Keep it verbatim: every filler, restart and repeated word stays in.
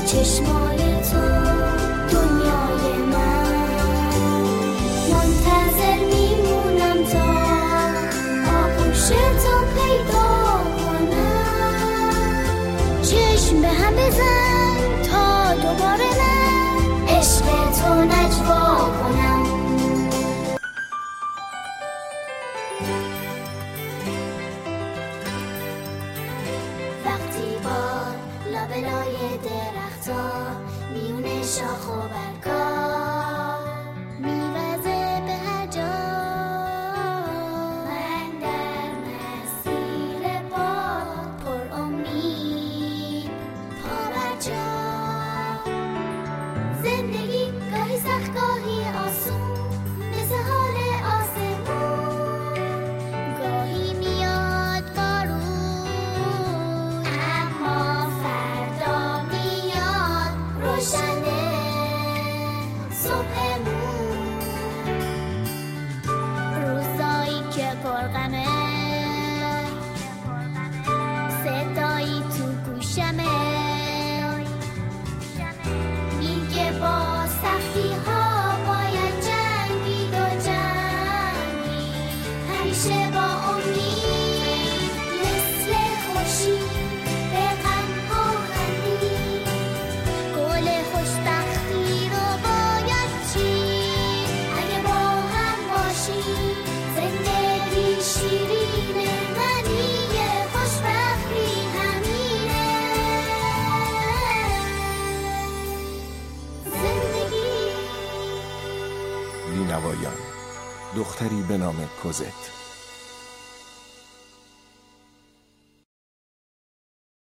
چشمای تو دنیای من، منتظر میمونم تا آغوش تو پیدا کنم. چشم به هم بزن تا دوباره من عشق تو نجوا کنم. وقتی باد لابلای درختا میونه شاخ و برگا میوزه به هر جا، من در مسیر باد پر امید پا بر جا. زندگی گاهی سخت گاهی آسون مثل حال آسمون، گاهی میاد بارون اما فردا میاد روشنه صبحمون. روزایی که پرغمه صدایی تو گوشمه میگه با سختی ها باید جنگید و جنگی، همیشه با امید مثل خورشید به غم‌ها خندید. گل خوشبختی رو باید چید اگه با هم باشیم. زندگی شیرینه، معنی خوشبختی همینه. زندگی بینوایان، دختری به نام کوزت.